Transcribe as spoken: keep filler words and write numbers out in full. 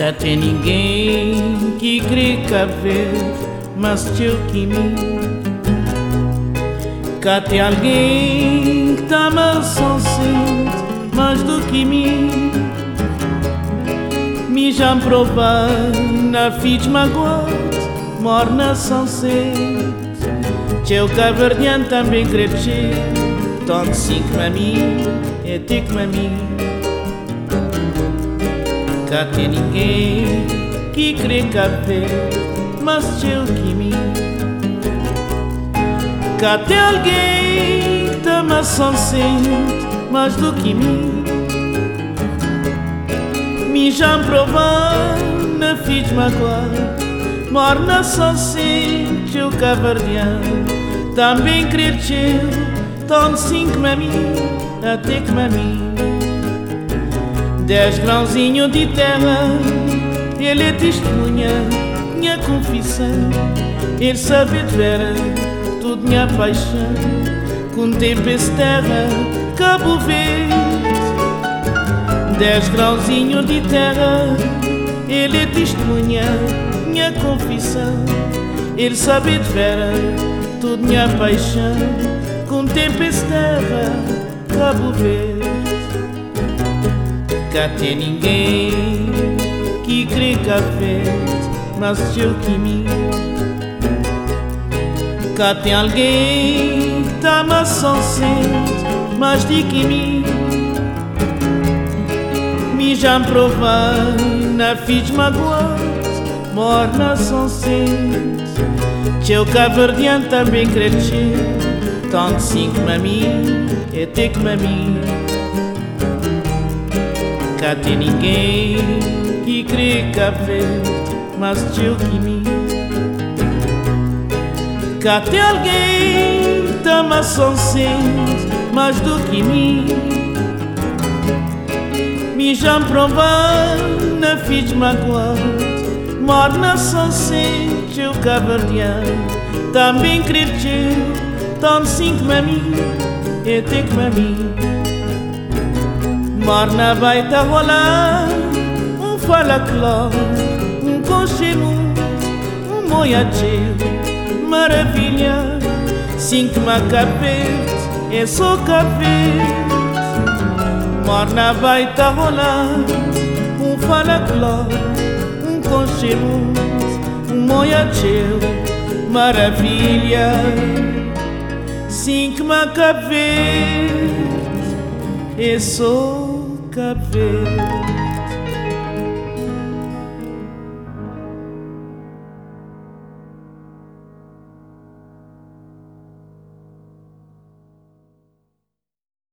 Cá tem ninguém que crê caber, mas teu que mim. Cá tem alguém que tá mais sente mais do que mim. Me já provar na fiz magoado, morna são sede. Teu caverdiano também crescer, tanto sim que a mim, é te que a mim. Cá tem ninguém que crê caber, mas teu que mim. Cá tem alguém que também sente mais do que mim. Me já provar na fiz magoar, morna só sente o caverdiano também crer teu, tão sim que a mim, até que a mim. Dez grãozinhos de terra, ele é testemunha, minha confissão. Ele sabe de vera, tudo minha paixão. Com tempo esse terra, Cabo Verde. Dez grãozinhos de terra, ele é testemunha, minha confissão. Ele sabe de vera, tudo minha paixão. Com tempo esse terra, Cabo Verde. Cá tem ninguém que crê café, mas teu que mim. Cá tem alguém que tá mais sente mais de que mim. Me já provar na fiz magoado, morna são sente. Teu caverdiano também crescer, tanto sim que a mim, é te que a mim. Cá tem ninguém que crê café, mas teu que mim. Cá tem alguém que também sente mais do que mim. Me já provar na fiz magoado, morna só sente o caverdiano também cresceu, tão sim que a mim, é te que a mim. Morna vai tá rolar, um fala claro, um conchego, um moiacheu, maravilha. Sim que ma capete, é só capete. Morna vai tá rolar, um fala claro, um conchego, um moiacheu, maravilha. Sim que ma capete, é só Cabo Verde.